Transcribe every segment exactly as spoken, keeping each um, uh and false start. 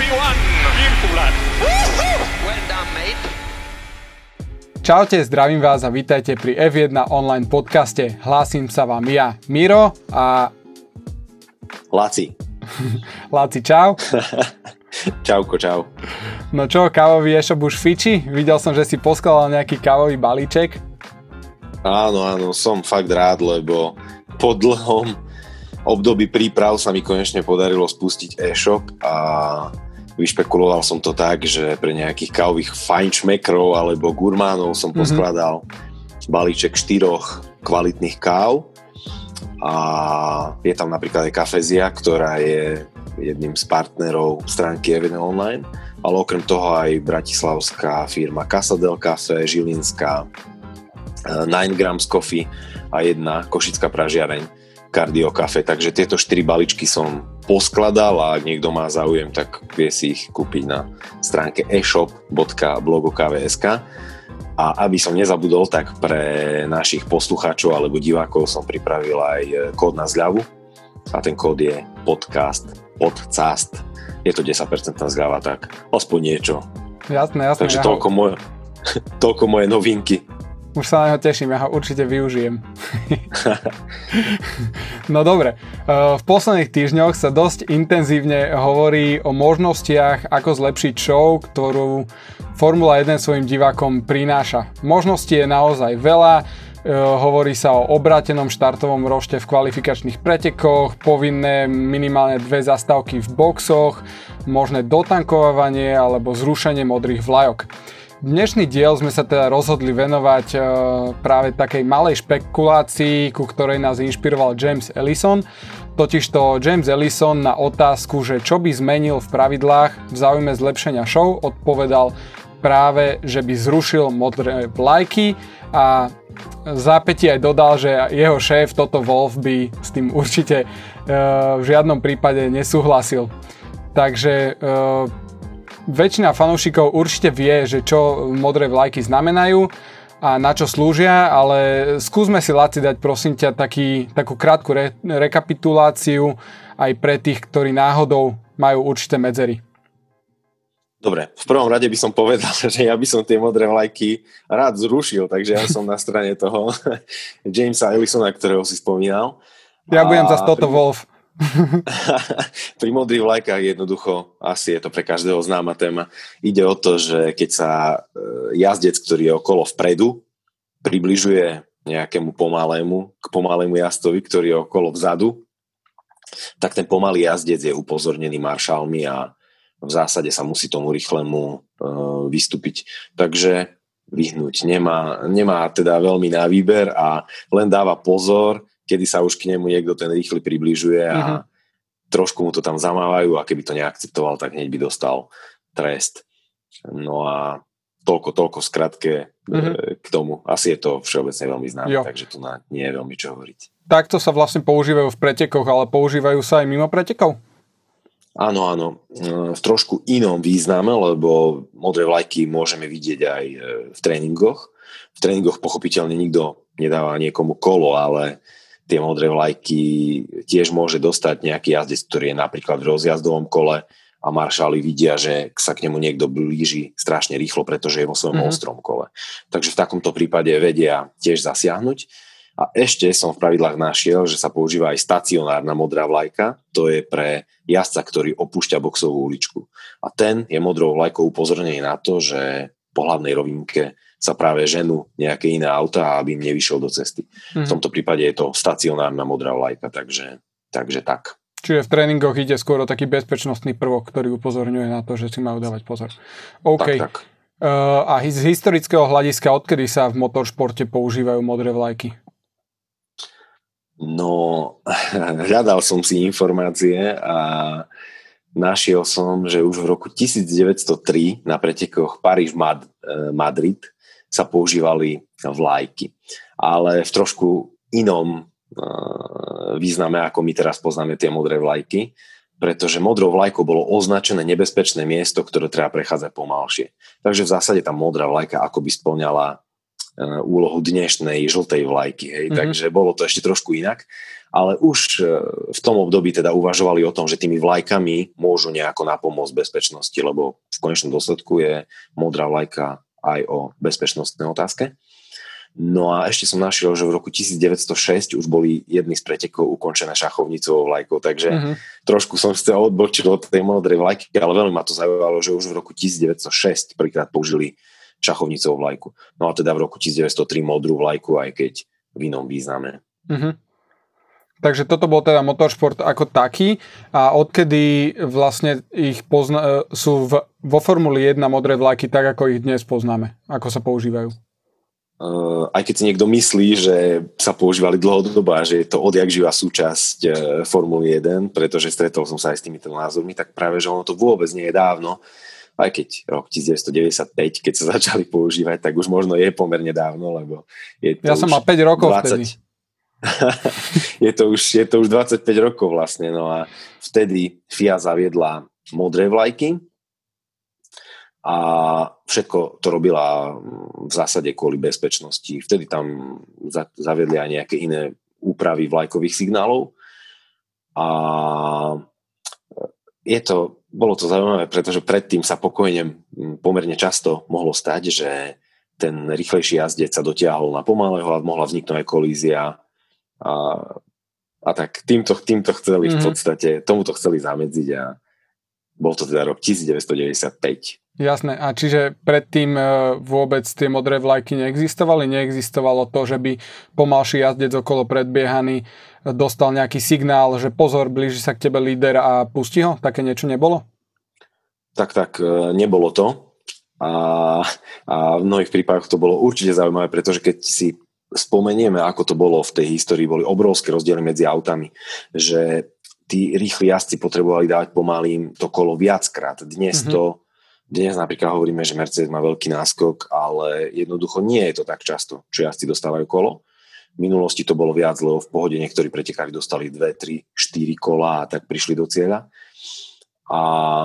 Well done, mate. Čaute, zdravím vás a vítajte pri ef jeden online podcaste. Hlásim sa vám ja, Miro a... Laci. Laci, čau. Čauko, čau. No čo, kávový e-shop už fiči? Videl som, že si poskladal nejaký kávový balíček. Áno, áno, som fakt rád, lebo po dlhom období príprav sa mi konečne podarilo spustiť e-shop a vyšpekuloval som to tak, že pre nejakých kávových fajnšmekrov alebo gurmánov som mm-hmm. poskladal balíček štyroch kvalitných káv a je tam napríklad aj Kafezia, ktorá je jedným z partnerov stránky ef jeden online, ale okrem toho aj bratislavská firma Casa del Café, žilinská nine grams Coffee a jedna košická pražiareň Cardio Cafe, takže tieto štyri balíčky som poskladal a ak niekto má záujem, tak vie si ich kúpiť na stránke e shop bodka blogokv bodka es ká. A aby som nezabudol, tak pre našich poslucháčov alebo divákov som pripravil aj kód na zľavu a ten kód je podcast podcast. Je to desať percent zľava, tak aspoň niečo. Jasné, jasné. Takže ja toľko, ho... moje, toľko moje novinky. Už sa na neho teším, ja ho určite využijem. No dobre, v posledných týždňoch sa dosť intenzívne hovorí o možnostiach, ako zlepšiť show, ktorú Formula jeden svojim divákom prináša. Možností je naozaj veľa, hovorí sa o obrátenom štartovom rošte v kvalifikačných pretekoch, povinné minimálne dve zastávky v boxoch, možné dotankovanie alebo zrušenie modrých vlajok. Dnešný diel sme sa teda rozhodli venovať e, práve takej malej špekulácii, ku ktorej nás inšpiroval James Ellison. Totižto James Ellison na otázku, že čo by zmenil v pravidlách v záujme zlepšenia show, odpovedal práve, že by zrušil modré vlajky a v zápätí aj dodal, že jeho šéf Toto Wolff by s tým určite e, v žiadnom prípade nesúhlasil. Takže e, väčšina fanúšikov určite vie, že čo modré vlajky znamenajú a na čo slúžia, ale skúsme si, Laci, dať prosím ťa taký, takú krátku re, rekapituláciu aj pre tých, ktorí náhodou majú určité medzery. Dobre, v prvom rade by som povedal, že ja by som tie modré vlajky rád zrušil, takže ja som na strane toho Jamesa Ellisona, ktorého si spomínal. Ja budem zase Toto Wolff. Pri modrých vlajkách jednoducho, asi je to pre každého známa téma, ide o to, že keď sa jazdec, ktorý je okolo vpredu, približuje nejakému pomalému, k pomalému jazdovi, ktorý je okolo vzadu, tak ten pomalý jazdec je upozornený maršálmi a v zásade sa musí tomu rýchlemu uh, vystúpiť. Takže vyhnúť nemá, nemá teda veľmi na výber a len dáva pozor, kedy sa už k nemu niekto ten rýchly približuje a uh-huh. trošku mu to tam zamávajú a keby to neakceptoval, tak hneď by dostal trest. No a toľko, toľko skratke uh-huh. k tomu. Asi je to všeobecne veľmi známe, jo. Takže tu na, nie je veľmi čo hovoriť. Takto sa vlastne používajú v pretekoch, ale používajú sa aj mimo pretekov? Áno, áno. V trošku inom význame, lebo modré vlajky môžeme vidieť aj v tréningoch. V tréningoch pochopiteľne nikto nedáva niekomu kolo, ale tie modré vlajky tiež môže dostať nejaký jazdec, ktorý je napríklad v rozjazdovom kole a maršáli vidia, že sa k nemu niekto blíži strašne rýchlo, pretože je vo svojom mm-hmm. ostrom kole. Takže v takomto prípade vedia tiež zasiahnuť. A ešte som v pravidlách našiel, že sa používa aj stacionárna modrá vlajka. To je pre jazdca, ktorý opúšťa boxovú uličku. A ten je modrou vlajkou upozornený na to, že po hlavnej rovinke sa práve ženú nejaké iné autá, aby im nevyšiel do cesty. Mm. V tomto prípade je to stacionárna modrá vlajka, takže, takže tak. Čiže v tréningoch ide skôr o taký bezpečnostný prvok, ktorý upozorňuje na to, že si majú dávať pozor. OK. Tak, tak. Uh, a z historického hľadiska, odkedy sa v motoršporte používajú modré vlajky? No, hľadal som si informácie a našiel som, že už v roku devätnásťstotri na pretekoch Paríž-Madrid sa používali vlajky. Ale v trošku inom význame, ako my teraz poznáme tie modré vlajky, pretože modrou vlajkou bolo označené nebezpečné miesto, ktoré treba prechádzať pomalšie. Takže v zásade tá modrá vlajka akoby spĺňala úlohu dnešnej žltej vlajky. Hej? Mm-hmm. Takže bolo to ešte trošku inak. ale už v tom období teda uvažovali o tom, že tými vlajkami môžu nejako napomôcť bezpečnosti, lebo v konečnom dôsledku je modrá vlajka aj o bezpečnostnej otázke. No a ešte som našiel, že v roku devätnásťstošesť už boli jedny z pretekov ukončené šachovnicovou vlajkou, takže mm-hmm. trošku som sa odbočil od tej modrej vlajky, ale veľmi ma to zaujalo, že už v roku devätnásťstošesť prvýkrát použili šachovnicovú vlajku. No a teda v roku devätnásťstotri modrú vlajku, aj keď v inom význame. Mm-hmm. Takže toto bol teda motoršport ako taký a odkedy vlastne ich pozna- sú v, vo Formuli jeden modré vlajky tak, ako ich dnes poznáme, ako sa používajú? Uh, aj keď si niekto myslí, že sa používali dlhodobo a že je to odjak živá súčasť uh, Formuly jeden, pretože stretol som sa aj s týmito názormi, tak práve, že ono to vôbec nie je dávno, aj keď rok devätnásťstodeväťdesiatpäť, keď sa začali používať, tak už možno je pomerne dávno, lebo je to ja som mal päť rokov dvadsať vtedy. je, to už, je to už dvadsaťpäť rokov vlastne, no a vtedy F I A zaviedla modré vlajky, a všetko to robila v zásade kvôli bezpečnosti. Vtedy tam zaviedli aj nejaké iné úpravy vlajkových signálov a je to, bolo to zaujímavé, pretože predtým sa pokojne pomerne často mohlo stať, že ten rýchlejší jazdec sa dotiahol na pomalého a mohla vzniknúť aj kolízia a, a tak týmto, týmto chceli mm-hmm. v podstate, tomuto chceli zamedziť a bol to teda rok devätnásťstodeväťdesiatpäť. Jasné. A čiže predtým vôbec tie modré vlajky neexistovali? Neexistovalo to, že by pomalší jazdec okolo predbiehaný dostal nejaký signál, že pozor, blíži sa k tebe líder a pustí ho? Také niečo nebolo? Tak, tak, nebolo to. A, a v mnohých prípadoch to bolo určite zaujímavé, pretože keď si spomenieme, ako to bolo v tej histórii, boli obrovské rozdiely medzi autami, že tí rýchli jazdci potrebovali dávať pomalým to kolo viackrát. Dnes mm-hmm. to Dnes napríklad hovoríme, že Mercedes má veľký náskok, ale jednoducho nie je to tak často, čo jazdci dostávajú kolo. V minulosti to bolo viac, lebo v pohode niektorí pretekári dostali dve, tri, štyri kola a tak prišli do cieľa. A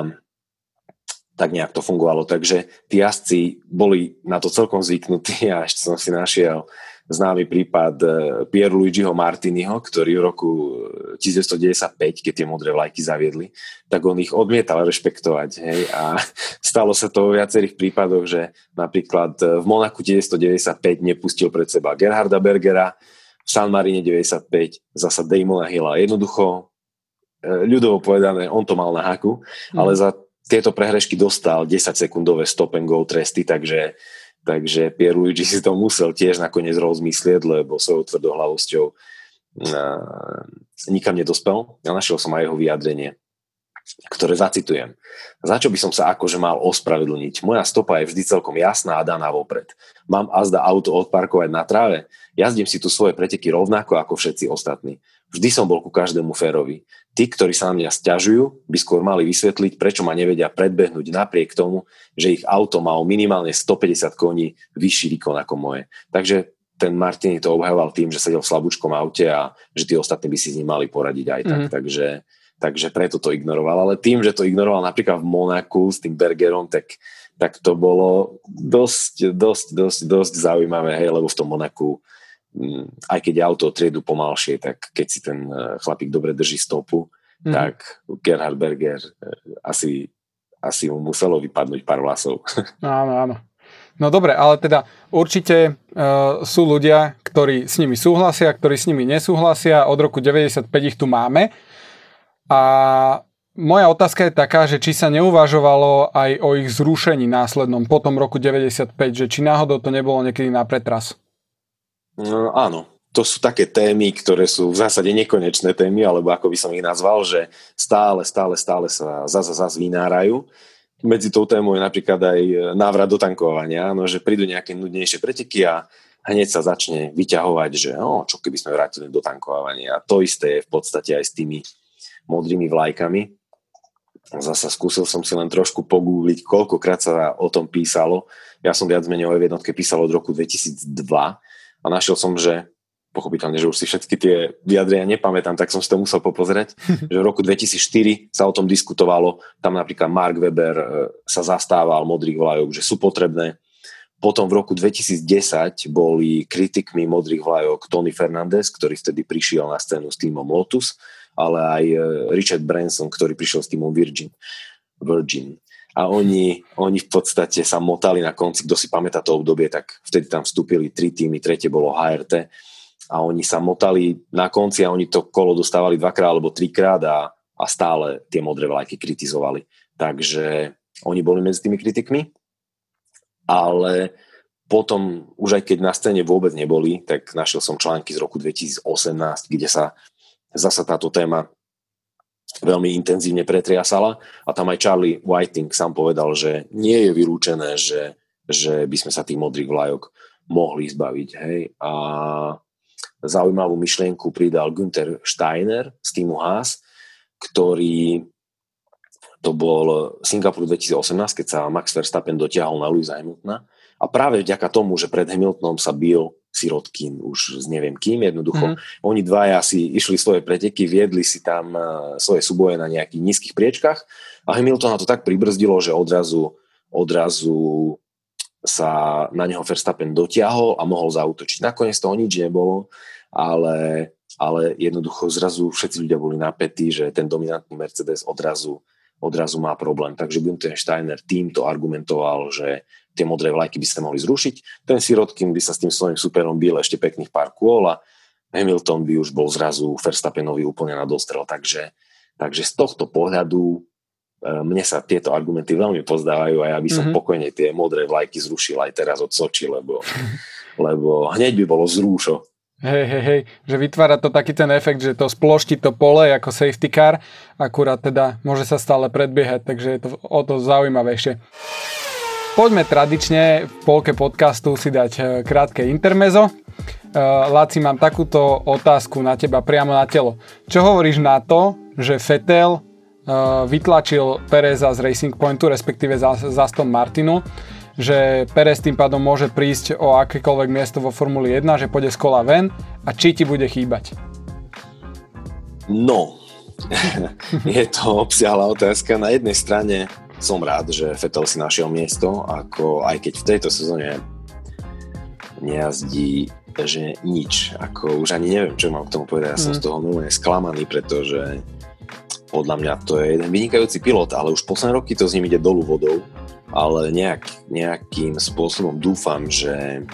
tak nejak to fungovalo. Takže tí jazdci boli na to celkom zvyknutí a ešte som si našiel známy prípad Pierluigiho Martiniho, ktorý v roku devätnásťstodeväťdesiatpäť, keď tie modré vlajky zaviedli, tak on ich odmietal rešpektovať. Hej? A stalo sa to vo viacerých prípadoch, že napríklad v Monaku devätnásťstodeväťdesiatpäť nepustil pred seba Gerharda Bergera, v San Marine deväťdesiatpäť zasa Damona Hilla. Jednoducho, ľudovo povedané, on to mal na haku, mm. ale za tieto prehrešky dostal desaťsekundové stop and go tresty, takže Takže Pierluigi si to musel tiež nakoniec rozmyslieť, lebo svojou tvrdohlavosťou uh, nikam nedospel. Ja našiel som aj jeho vyjadrenie, ktoré zacitujem. Za čo by som sa akože mal ospravedlniť? Moja stopa je vždy celkom jasná a daná vopred. Mám azda auto odparkovať na tráve? Jazdím si tu svoje preteky rovnako ako všetci ostatní. Vždy som bol ku každému férovi. Tí, ktorí sa na mňa sťažujú, by skôr mali vysvetliť, prečo ma nevedia predbehnúť napriek tomu, že ich auto má minimálne stopäťdesiat koní vyšší výkon ako moje. Takže ten Martini to obhajoval tým, že sedel v slabúčkom aute a že tí ostatní by si s ním mali poradiť aj tak. Mm. Takže, takže preto to ignoroval. Ale tým, že to ignoroval napríklad v Monaku s tým Bergerom, tak, tak to bolo dosť, dosť, dosť, dosť zaujímavé, hej, lebo v tom Monaku aj keď je auto triedu pomalšie, tak keď si ten chlapík dobre drží stopu, mm. tak Gerhard Berger asi, asi mu muselo vypadnúť pár vlasov. Áno, áno. No dobre, ale teda určite uh, sú ľudia, ktorí s nimi súhlasia, ktorí s nimi nesúhlasia. Od roku deväťdesiatpäť ich tu máme. A moja otázka je taká, že či sa neuvažovalo aj o ich zrušení následnom po tom roku deväťdesiatpäť, že či náhodou to nebolo niekedy na pretras. No, áno, to sú také témy, ktoré sú v zásade nekonečné témy, alebo ako by som ich nazval, že stále, stále, stále sa zase zase vynárajú. Medzi tou témou je napríklad aj návrat do tankovania, no, že prídu nejaké nudnejšie preteky a hneď sa začne vyťahovať, že no, čo keby sme vrátili do tankovania. A to isté je v podstate aj s tými modrými vlajkami. Zasa skúsil som si len trošku pogoogliť, koľkokrát sa o tom písalo. Ja som viac menej o jednotke písal od roku dvetisícdva. A našiel som, že pochopiteľne, že už si všetky tie vyjadrenia nepamätám, tak som si to musel popozerať, že v roku dvetisícštyri sa o tom diskutovalo, tam napríklad Mark Webber sa zastával modrých vlajok, že sú potrebné. Potom v roku dvetisícdesať boli kritikmi modrých vlajok Tony Fernandez, ktorý vtedy prišiel na scénu s týmom Lotus, ale aj Richard Branson, ktorý prišiel s týmom Virgin. Virgin. A oni, oni v podstate sa motali na konci, kto si pamätá to obdobie, tak vtedy tam vstúpili tri týmy, tretie bolo há er té a oni sa motali na konci a oni to kolo dostávali dvakrát alebo trikrát a, a stále tie modré vlajky kritizovali. Takže oni boli medzi tými kritikmi, ale potom, už aj keď na scéne vôbec neboli, tak našiel som články z roku dvetisícosemnásť, kde sa zasa táto téma veľmi intenzívne pretriasala a tam aj Charlie Whiting sám povedal, že nie je vylúčené, že, že by sme sa tých modrých vlajok mohli zbaviť. Hej? A zaujímavú myšlienku pridal Günther Steiner z týmu Haas, ktorý to bol Singapur dvetisícosemnásť, keď sa Max Verstappen dotiahol na Lewisa Hamiltona a práve vďaka tomu, že pred Hamiltonom sa bil Sirotkin už s neviem kým, jednoducho. Mm. Oni dvaja si išli svoje preteky, viedli si tam svoje súboje na nejakých nízkych priečkách a Hamiltona to tak pribrzdilo, že odrazu, odrazu sa na neho Verstappen dotiahol a mohol zaútočiť. Nakoniec toho nič nebolo, ale, ale jednoducho zrazu všetci ľudia boli napätí, že ten dominantný Mercedes odrazu, odrazu má problém. Takže Günther Steiner týmto argumentoval, že tie modré vlajky by ste mohli zrušiť. Ten Sirotkin by sa s tým svojím superom bil ešte pekných pár kôl a Hamilton by už bol zrazu Verstappenovi úplne na dostrel. Takže, takže z tohto pohľadu mne sa tieto argumenty veľmi pozdávajú a ja by som mm-hmm. pokojne tie modré vlajky zrušil aj teraz od Soči, lebo, lebo hneď by bolo zrúšo. Hej, hej, hej, že vytvára to taký ten efekt, že to sploští to pole ako safety car, akurát teda môže sa stále predbiehať, takže je to o to zaujímavejšie. Poďme tradične v polke podcastu si dať krátke intermezo. Laci, mám takúto otázku na teba priamo na telo. Čo hovoríš na to, že Vettel vytlačil Pereza z Racing Pointu, respektíve z Aston Martinu, že Perez tým pádom môže prísť o akékoľvek miesto vo Formuli jeden, že pôjde z kola ven a či ti bude chýbať? No, je to obsiahla otázka. Na jednej strane som rád, že Vettel si našiel miesto, ako aj keď v tejto sezóne nejazdí, že nič. Ako už ani neviem, čo mám k tomu povedať. Ja som mm. z toho normálne sklamaný, pretože podľa mňa to je jeden vynikajúci pilot, ale už posledné roky to s ním ide dolu vodou. Ale nejak, nejakým spôsobom dúfam, že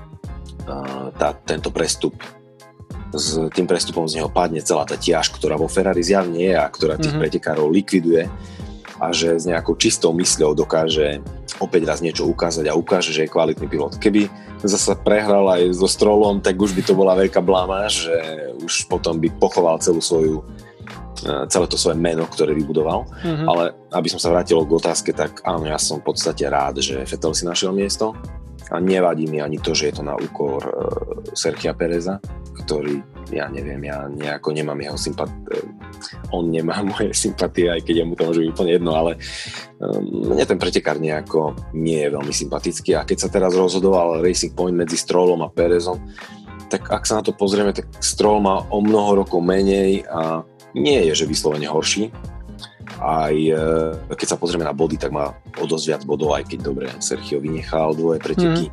uh, tá, tento prestup, s tým prestupom z neho padne celá tá tiaž, ktorá vo Ferrari zjavne je a ktorá tých mm-hmm. pretekárov likviduje a že s nejakou čistou mysľou dokáže opäť raz niečo ukázať a ukáže, že je kvalitný pilot. Keby zasa prehral aj so Strollom, tak už by to bola veľká blamáž, že už potom by pochoval celú svoju celé to svoje meno, ktoré vybudoval. Mm-hmm. Ale aby som sa vrátil k otázke, tak áno, ja som v podstate rád, že Vettel si našiel miesto a nevadí mi ani to, že je to na úkor uh, Sergia Pereza, ktorý, ja neviem, ja nejako nemám jeho sympatie, on nemá moje sympatie, aj keď je mu to môže byť úplne jedno, ale um, mne ten pretekár nejako nie je veľmi sympatický a keď sa teraz rozhodoval Racing Point medzi Strollom a Perezom, tak ak sa na to pozrieme, tak Stroll má o mnoho rokov menej a nie je, že vyslovene horší. Aj keď sa pozrieme na body, tak má o dosť viac bodov, aj keď dobre Sergio vynechal dvoje preteky. Mm.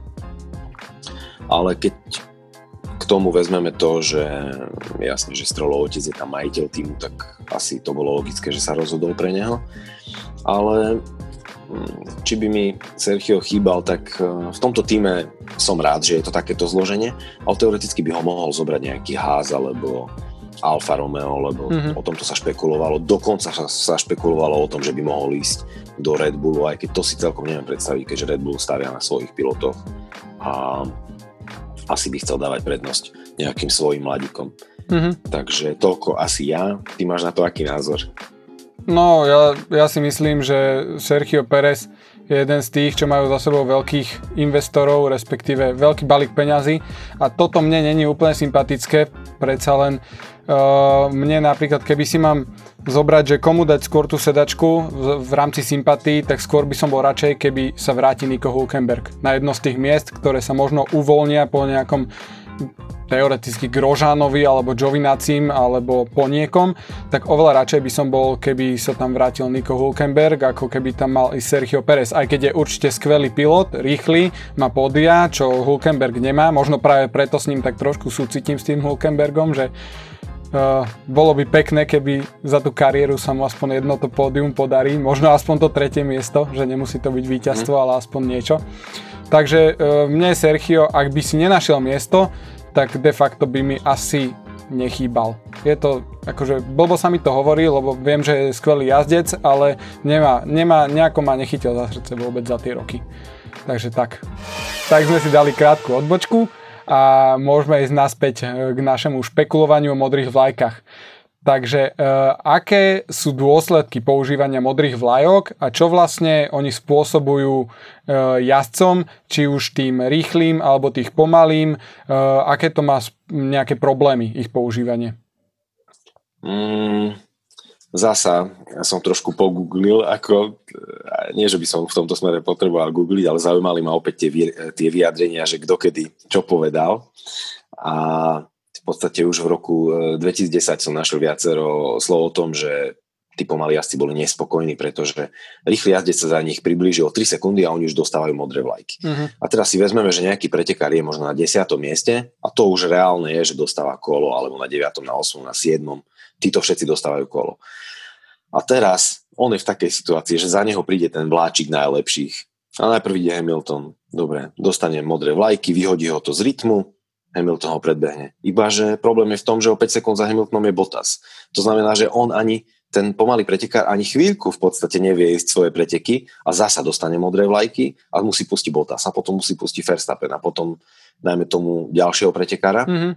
Ale keď k tomu vezmeme to, že jasne, že Strollov otec je tam majiteľ týmu, tak asi to bolo logické, že sa rozhodol pre neho. Ale či by mi Sergio chýbal, tak v tomto týme som rád, že je to takéto zloženie, ale teoreticky by ho mohol zobrať nejaký Haas alebo Alfa Romeo, lebo mm-hmm. o tomto sa špekulovalo. Dokonca sa, sa špekulovalo o tom, že by mohol ísť do Red Bullu, aj keď to si celkom neviem predstaviť, keďže Red Bull stavia na svojich pilotoch a asi by chcel dávať prednosť nejakým svojim mladíkom. Mm-hmm. Takže toľko asi ja. Ty máš na to aký názor? No, ja, ja si myslím, že Sergio Perez je jeden z tých, čo majú za sebou veľkých investorov, respektíve veľký balík peňazí a toto mne není úplne sympatické, predsa len uh, mne napríklad, keby si mám zobrať, že komu dať skôr tú sedačku v, v rámci sympatí, tak skôr by som bol radšej, keby sa vráti Nico Hülkenberg na jedno z tých miest, ktoré sa možno uvoľnia po nejakom teoreticky Grosjeanovi alebo Giovinazim alebo po niekom, tak oveľa radšej by som bol, keby sa tam vrátil Nico Hülkenberg, ako keby tam mal i Sergio Pérez, aj keď je určite skvelý pilot, rýchly, má pódia, čo Hülkenberg nemá, možno práve preto s ním tak trošku súcitím s tým Hülkenbergom, že Uh, bolo by pekné, keby za tú kariéru sa mu aspoň jedno to pódium podarí, možno aspoň to tretie miesto, že nemusí to byť víťazstvo, mm. ale aspoň niečo. Takže uh, mne Sergio, ak by si nenašiel miesto, tak de facto by mi asi nechýbal. Je to, akože blbo sa mi to hovorí, lebo viem, že je skvelý jazdec, ale nemá, nemá, nejako ma nechytil za srdce vôbec za tie roky. Takže tak. Tak sme si dali krátku odbočku a môžeme ísť naspäť k našemu špekulovaniu o modrých vlajkách. Takže e, aké sú dôsledky používania modrých vlajok a čo vlastne oni spôsobujú e, jazdcom, či už tým rýchlým alebo tých pomalým, e, aké to má nejaké problémy ich používanie? Mm, zasa, ja som trošku pogooglil, ako, nie že by som v tomto smere potreboval googliť, ale zaujímali ma opäť tie, tie vyjadrenia, že kto kedy čo povedal. A v podstate už v roku dvetisícdesať som našiel viacero slov o tom, že tí pomalí jazdci boli nespokojní, pretože rýchly jazdec sa za nich priblížil o tri sekundy a oni už dostávajú modré vlajky. Uh-huh. A teraz si vezmeme, že nejaký pretekár je možno na desiatom mieste a to už reálne je, že dostáva kolo, alebo na deviatom, na ôsmom, na siedmom. Títo všetci dostávajú kolo. A teraz on je v takej situácii, že za neho príde ten vláčik najlepších. A najprv ide Hamilton. Dobre, dostane modré vlajky, vyhodí ho to z rytmu, Hamilton ho predbehne. Ibaže problém je v tom, že o päť sekúnd za Hamiltonom je Bottas. To znamená, že on ani, ten pomalý pretekár, ani chvíľku v podstate nevie ísť svoje preteky a zasa dostane modré vlajky a musí pustiť Bottas a potom musí pustiť Verstappen a potom dajme tomu ďalšieho pretekára. Mm-hmm.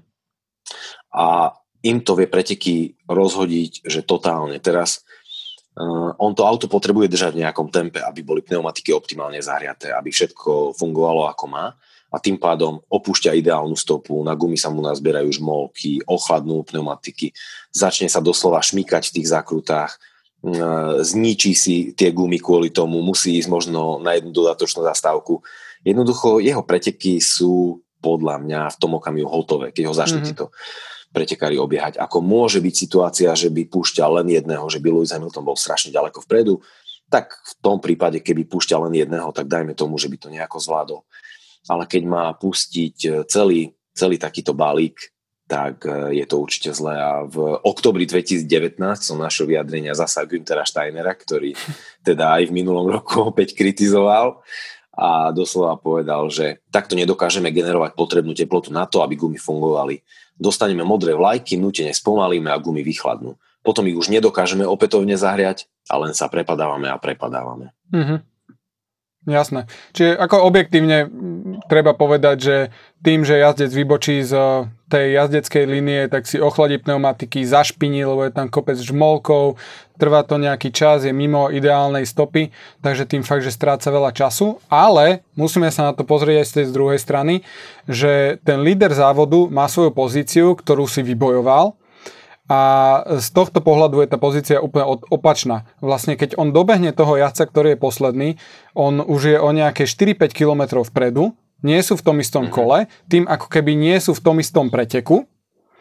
A im to vie preteky rozhodiť, že totálne. Teraz Uh, on to auto potrebuje držať v nejakom tempe, aby boli pneumatiky optimálne zahriaté, aby všetko fungovalo ako má a tým pádom opúšťa ideálnu stopu, na gumy sa mu nazbierajú žmolky, ochladnú pneumatiky, začne sa doslova šmykať v tých zákrutách, uh, zničí si tie gumy kvôli tomu, musí ísť možno na jednu dodatočnú zastávku. Jednoducho jeho preteky sú podľa mňa v tom okamihu hotové, keď ho začnú mm-hmm. títo pretekári obiehať. Ako môže byť situácia, že by púšťal len jedného, že by Lewis Hamilton bol strašne ďaleko vpredu, tak v tom prípade, keby púšťal len jedného, tak dajme tomu, že by to nejako zvládol. Ale keď má pustiť celý, celý takýto balík, tak je to určite zlé. A v októbri dvetisícdevätnásť som našiel vyjadrenia zasa Günthera Steinera, ktorý teda aj v minulom roku opäť kritizoval a doslova povedal, že takto nedokážeme generovať potrebnú teplotu na to, aby gumy fungovali. Dostaneme modré vlajky, nútene spomalíme a gumy vychladnú. Potom ich už nedokážeme opätovne zahriať a len sa prepadávame a prepadávame. Mm-hmm. Jasné. Čiže ako objektívne treba povedať, že tým, že jazdec vybočí z tej jazdeckej línie, tak si ochladí pneumatiky, zašpiní, lebo je tam kopec žmolkov, trvá to nejaký čas, je mimo ideálnej stopy, takže tým fakt, že stráca veľa času, ale musíme sa na to pozrieť aj z tej druhej strany, že ten líder závodu má svoju pozíciu, ktorú si vybojoval a z tohto pohľadu je tá pozícia úplne opačná. Vlastne keď on dobehne toho jazdca, ktorý je posledný, on už je o nejaké štyri päť kilometrov vpredu, nie sú v tom istom kole, tým ako keby nie sú v tom istom preteku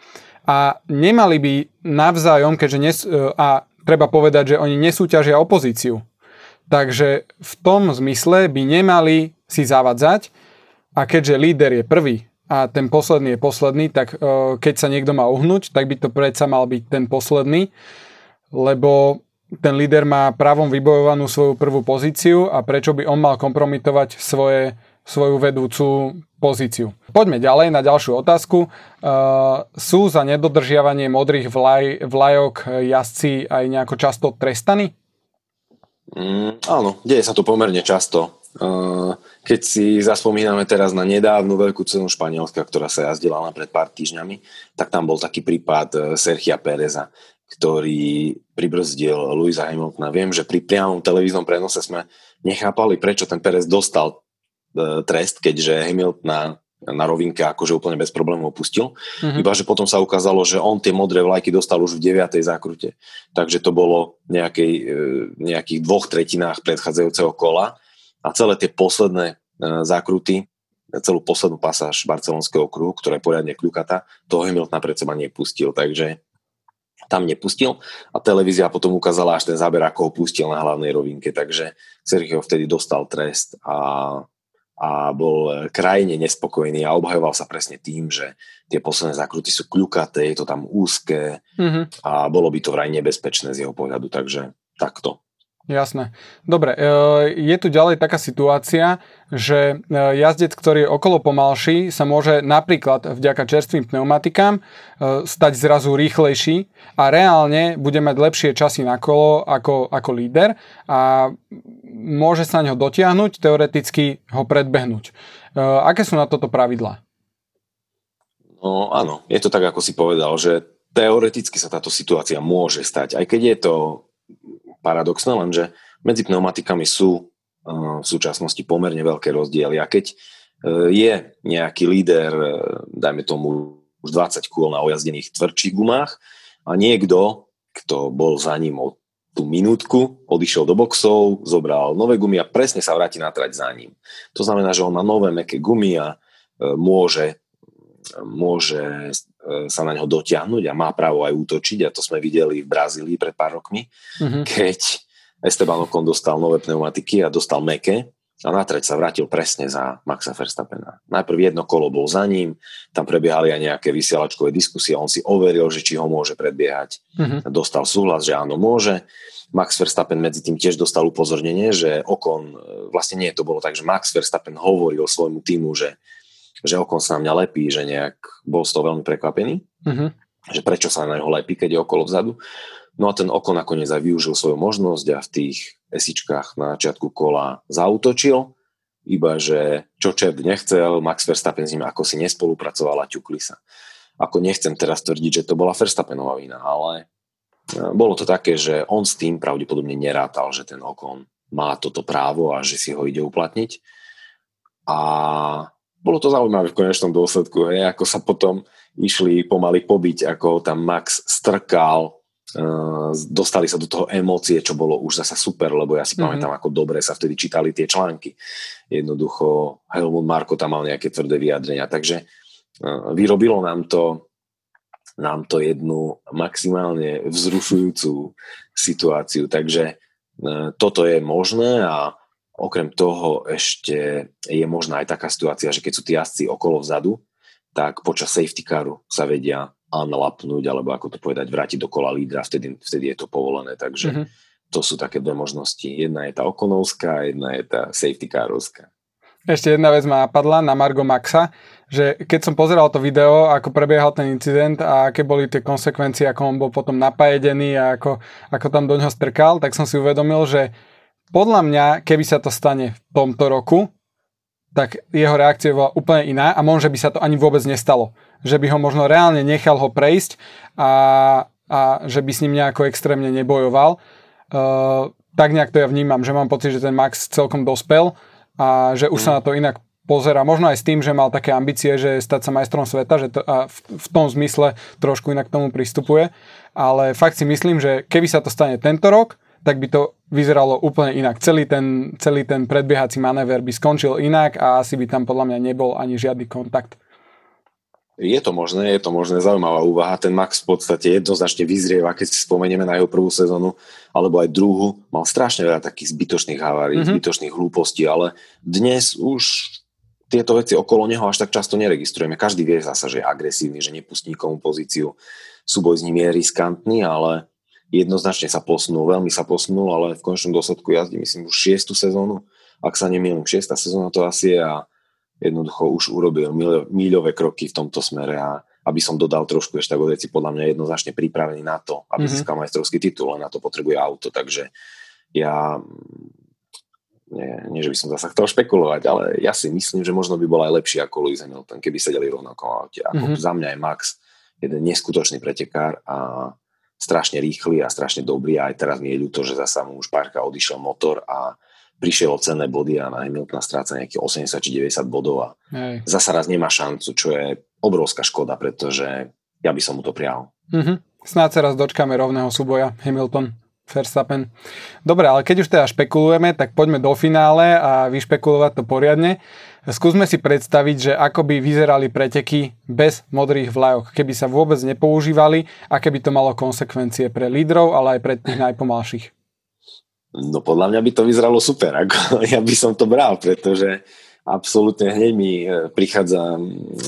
a nemali by navzájom, keďže nes, a treba povedať, že oni nesúťažia o pozíciu. Takže v tom zmysle by nemali si zavadzať a keďže líder je prvý a ten posledný je posledný, tak keď sa niekto má uhnúť, tak by to predsa mal byť ten posledný, lebo ten líder má právom vybojovanú svoju prvú pozíciu a prečo by on mal kompromitovať svoje, svoju vedúcu pozíciu. Poďme ďalej na ďalšiu otázku. Uh, sú za nedodržiavanie modrých vlaj, vlajok jazdci aj nejako často trestaní? Mm, áno, deje sa to pomerne často. Keď si zaspomíname teraz na nedávnu veľkú cenu Španielska, ktorá sa jazdila len pred pár týždňami, tak tam bol taký prípad Sergia Péreza, ktorý pribrzdil Lewisa Hamiltona. Viem, že pri priamom televíznom prenose sme nechápali, prečo ten Pérez dostal trest, keďže Hamiltona na rovinke akože úplne bez problémov opustil. Mm-hmm. Iba, že potom sa ukázalo, že on tie modré vlajky dostal už v deviatej zákrute. Takže to bolo nejakej, nejakých dvoch tretinách predchádzajúceho kola. A celé tie posledné zákruty celú poslednú pasáž barcelonského kruhu, ktorá je poriadne kľukatá, toho Hamiltona pred seba nepustil, takže tam nepustil a televízia potom ukázala až ten záber, ako ho pustil na hlavnej rovinke, takže Sergio vtedy dostal trest a, a bol krajne nespokojný a obhajoval sa presne tým, že tie posledné zákruty sú kľukaté, je to tam úzke mm-hmm. a bolo by to vraj nebezpečné z jeho pohľadu, takže takto. Jasné. Dobre, je tu ďalej taká situácia, že jazdec, ktorý je okolo pomalší, sa môže napríklad vďaka čerstvým pneumatikám stať zrazu rýchlejší a reálne bude mať lepšie časy na kolo ako, ako líder a môže sa na ňo dotiahnuť, teoreticky ho predbehnúť. Aké sú na toto pravidlá? No áno, je to tak, ako si povedal, že teoreticky sa táto situácia môže stať, aj keď je to paradoxné, lenže medzi pneumatikami sú uh, v súčasnosti pomerne veľké rozdiely a keď uh, je nejaký líder, uh, dajme tomu už dvadsať kôl na ojazdených tvrdších gumách a niekto, kto bol za ním o tú minútku, odišiel do boxov, zobral nové gumy a presne sa vráti na trať za ním. To znamená, že on má nové mäkké gumy a uh, môže, môže sa na ňo dotiahnuť a má právo aj útočiť a to sme videli v Brazílii pred pár rokmi, mm-hmm. keď Esteban Ocon dostal nové pneumatiky a dostal mäkké a na trať sa vrátil presne za Maxa Verstappena. Najprv jedno kolo bol za ním, tam prebiehali aj nejaké vysielačkové diskusie, on si overil, že či ho môže predbiehať. Mm-hmm. Dostal súhlas, že áno, môže. Max Verstappen medzi tým tiež dostal upozornenie, že Ocon, vlastne nie, to bolo tak, že Max Verstappen hovoril svojmu týmu, že že Ocon sa na mňa lepí, že nejak bol z toho veľmi prekvapený, mm-hmm. že prečo sa na neho lepí, keď je okolo vzadu. No a ten Ocon nakoniec aj využil svoju možnosť a v tých esičkách na začiatku kola zaútočil, iba že čo čert nechcel, Max Verstappen s ním ako si nespolupracoval a ťukli sa. Ako nechcem teraz tvrdiť, že to bola Verstappenová vina, ale bolo to také, že on s tým pravdepodobne nerátal, že ten Ocon má toto právo a že si ho ide uplatniť. A bolo to zaujímavé v konečnom dôsledku, hej, ako sa potom išli pomaly pobiť, ako tam Max strkal, uh, dostali sa do toho emócie, čo bolo už zasa super, lebo ja si mm-hmm. pamätám, ako dobre sa vtedy čítali tie články. Jednoducho Helmut Marko tam mal nejaké tvrdé vyjadrenia, takže uh, vyrobilo nám to, nám to jednu maximálne vzrušujúcu situáciu, takže uh, toto je možné a okrem toho ešte je možná aj taká situácia, že keď sú tí jazdci okolo vzadu, tak počas safety caru sa vedia unlapnúť, alebo ako to povedať, vrátiť do kola lídra, vtedy, vtedy je to povolené. Takže mm-hmm. to sú také dve možnosti. Jedna je tá Oconovská, jedna je tá safety carovská. Ešte jedna vec ma napadla na margo Maxa, že keď som pozeral to video, ako prebiehal ten incident a aké boli tie konsekvencie, ako on bol potom napajedený a ako, ako tam do ňoho strkal, tak som si uvedomil, že podľa mňa, keby sa to stane v tomto roku, tak jeho reakcia bola úplne iná a možno, že by sa to ani vôbec nestalo. Že by ho možno reálne nechal ho prejsť a, a že by s ním nejako extrémne nebojoval. Uh, tak nejak to ja vnímam, že mám pocit, že ten Max celkom dospel a že už mm. sa na to inak pozerá. Možno aj s tým, že mal také ambície, že stať sa majstrom sveta, že to, a v, v tom zmysle trošku inak k tomu pristupuje. Ale fakt si myslím, že keby sa to stane tento rok, tak by to vyzeralo úplne inak. Celý ten, celý ten predbiehací manéver by skončil inak a asi by tam podľa mňa nebol ani žiadny kontakt. Je to možné, je to možné, zaujímavá úvaha. Ten Max v podstate jednoznačne vyzrieva, keď si spomenieme na jeho prvú sezónu, alebo aj druhú, mal strašne veľa takých zbytočných havárií, mm-hmm. zbytočných hlúpostí, ale dnes už tieto veci okolo neho až tak často neregistrujeme. Každý vie zasa, že je agresívny, že nepustí nikomu pozíciu. Súboj s ním je riskantný, ale jednoznačne sa posunul, veľmi sa posunul, ale v konečnom dôsledku jazdí, myslím, už šiestu sezónu, ak sa nemýlim, šiesta sezóna to asi je a jednoducho už urobil míľové kroky v tomto smere a aby som dodal trošku ešte tak od veci, podľa mňa jednoznačne pripravený na to, aby mm-hmm. získal majstrovský titul, len na to potrebuje auto, takže ja nie, nie, že by som zasa chcel špekulovať, ale ja si myslím, že možno by bol aj lepší ako Lewis Hamilton, keby sedeli rovnako v aute. Ako mm-hmm. za mňa je Max jeden neskutočný pretekár a strašne rýchly a strašne dobrý a aj teraz mi je ľúto, že zasa mu už párka odišiel motor a prišiel o cenné body a na Hamiltona stráca nejakých osemdesiat či deväťdesiat bodov a Hej. zasa raz nemá šancu, čo je obrovská škoda, pretože ja by som mu to prial. Mm-hmm. Snáď sa raz dočkáme rovného súboja Hamilton Verstappen. Dobre, ale keď už teda špekulujeme, tak poďme do finále a vyšpekulovať to poriadne. Skúsme si predstaviť, že ako by vyzerali preteky bez modrých vlajok, keby sa vôbec nepoužívali a keby to malo konsekvencie pre lídrov, ale aj pre tých najpomalších. No podľa mňa by to vyzeralo super, ako ja by som to bral, pretože absolútne hneď mi prichádza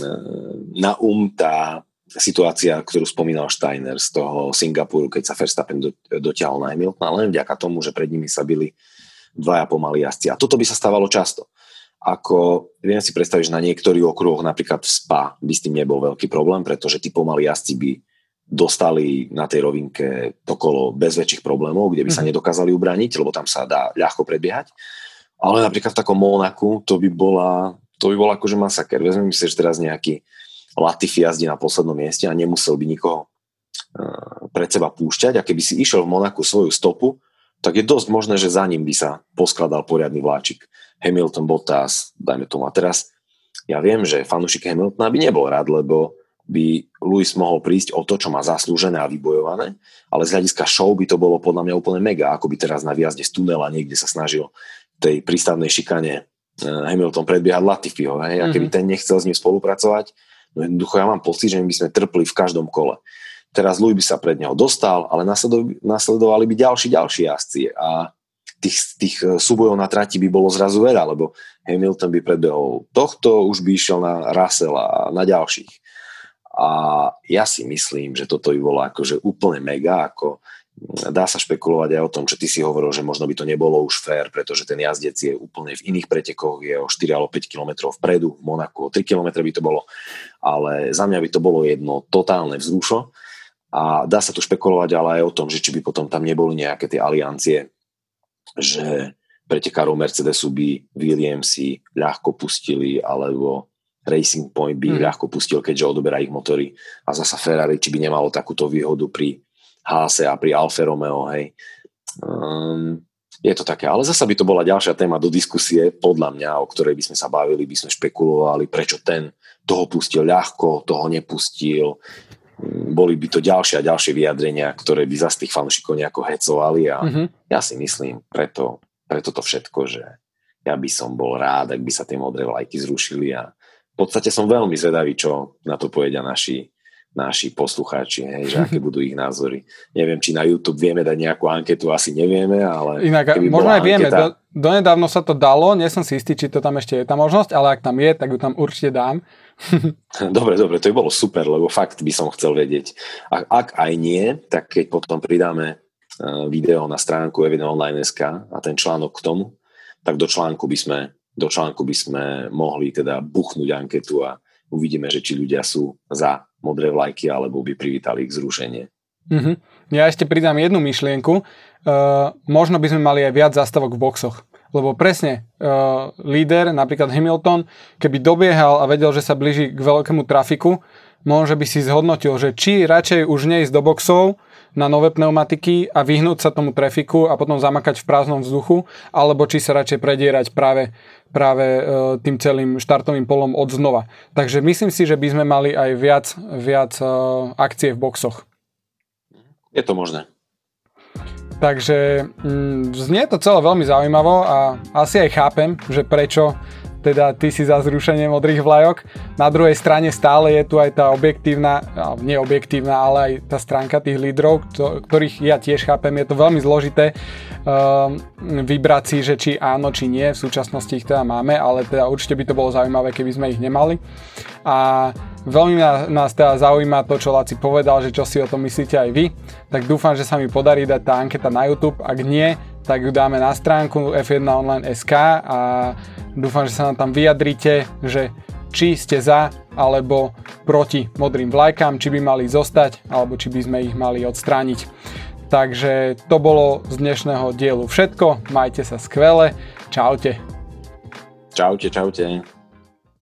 na um tá situácia, ktorú spomínal Steiner z toho Singapuru, keď sa Verstappen dotiahol na Hamiltona, len vďaka tomu, že pred nimi sa bili dvaja pomalí jazdci. A toto by sa stávalo často. Ako viem si predstaviť, že na niektorých okruhoch, napríklad v Spa, by s tým nebol veľký problém, pretože tí pomalí jazdci by dostali na tej rovinke to kolo bez väčších problémov, kde by sa nedokázali ubraniť, lebo tam sa dá ľahko predbiehať. Ale napríklad v takom Monaku to by bola, to by bola akože masaker. Vezmeme si, že teraz nejaký Latifi jazdí na poslednom mieste a nemusel by nikoho uh, pred seba púšťať, a keby si išiel v Monaku svoju stopu, tak je dosť možné, že za ním by sa poskladal poriadny vláčik. Hamilton, Bottas, dajme tomu. A teraz ja viem, že fanúšik Hamiltona by nebol rád, lebo by Lewis mohol prísť o to, čo má zaslúžené a vybojované, ale z hľadiska show by to bolo podľa mňa úplne mega, ako by teraz na výjazde z tunela niekde sa snažil tej prístavnej šikane Hamilton predbiehať Latifiho, hej? A keby ten nechcel s ním spolupracovať, no jednoducho ja mám pocit, že my by sme trpli v každom kole. Teraz Lewis by sa pred neho dostal, ale nasledovali by ďalší, ďalší jazdci a tých, tých súbojov na trati by bolo zrazu veľa, lebo Hamilton by predbehol tohto, už by išiel na Russella a na ďalších. A ja si myslím, že toto by bolo akože úplne mega, ako dá sa špekulovať aj o tom, čo ty si hovoril, že možno by to nebolo už fair, pretože ten jazdec je úplne v iných pretekoch, je o štyri alebo päť kilometrov vpredu, v Monaku o tri kilometre by to bolo, ale za mňa by to bolo jedno totálne vzrušo a dá sa tu špekulovať ale aj o tom, že či by potom tam neboli nejaké tie aliancie, že pretekárov Mercedesu by Williamsi ľahko pustili, alebo Racing Point by hmm. ľahko pustil, keďže odoberá ich motory, a zasa Ferrari, či by nemalo takúto výhodu pri Haase a pri Alfa Romeo, hej. Um, je to také, ale zasa by to bola ďalšia téma do diskusie, podľa mňa, o ktorej by sme sa bavili, by sme špekulovali, prečo ten toho pustil ľahko, toho nepustil. Boli by to ďalšie a ďalšie vyjadrenia, ktoré by zase tých fanúšikov nejako hecovali a mm-hmm. ja si myslím, preto, preto to všetko, že ja by som bol rád, ak by sa tie modré vlajky zrušili, a v podstate som veľmi zvedavý, čo na to povedia naši, naši poslucháči, hej, že aké budú ich názory. Neviem, či na YouTube vieme dať nejakú anketu, asi nevieme, ale... Inak, možno aj vieme, anketa... do, donedávno sa to dalo, nie som si istý, či to tam ešte je tá možnosť, ale ak tam je, tak ju tam určite dám. Dobre, dobre, to by bolo super, lebo fakt by som chcel vedieť. A ak aj nie, tak keď potom pridáme video na stránku ev jeden online bodka es ká a ten článok k tomu, tak do článku by sme, do článku by sme mohli teda buchnúť anketu a uvidíme, že či ľudia sú za modré vlajky, alebo by privítali ich zrušenie. Mm-hmm. Ja ešte pridám jednu myšlienku. Uh, možno by sme mali aj viac zastavok v boxoch. Lebo presne uh, líder, napríklad Hamilton, keby dobiehal a vedel, že sa blíži k veľkému trafiku, možno by si zhodnotil, že či radšej už neísť do boxov na nové pneumatiky a vyhnúť sa tomu trafiku a potom zamakať v prázdnom vzduchu, alebo či sa radšej predierať práve, práve uh, tým celým štartovým polom od znova. Takže myslím si, že by sme mali aj viac, viac uh, akcie v boxoch. Je to možné. Takže mm, znie to celé veľmi zaujímavo a asi aj chápem, že prečo teda ty si za zrušenie modrých vlajok. Na druhej strane stále je tu aj tá objektívna, nie objektívna, ale aj tá stránka tých lídrov, ktorých ja tiež chápem. Je to veľmi zložité uh, vybrať si, že či áno, či nie. V súčasnosti ich teda máme, ale teda určite by to bolo zaujímavé, keby sme ich nemali. A veľmi nás teda zaujíma to, čo Laci povedal, že čo si o tom myslíte aj vy. Tak dúfam, že sa mi podarí dať tá anketa na YouTube. Ak nie, tak ju dáme na stránku ev jeden online bodka es ká a dúfam, že sa nám tam vyjadrite, že či ste za alebo proti modrým vlajkám, či by mali zostať alebo či by sme ich mali odstrániť. Takže to bolo z dnešného dielu všetko. Majte sa skvele. Čaute. Čaute, čaute.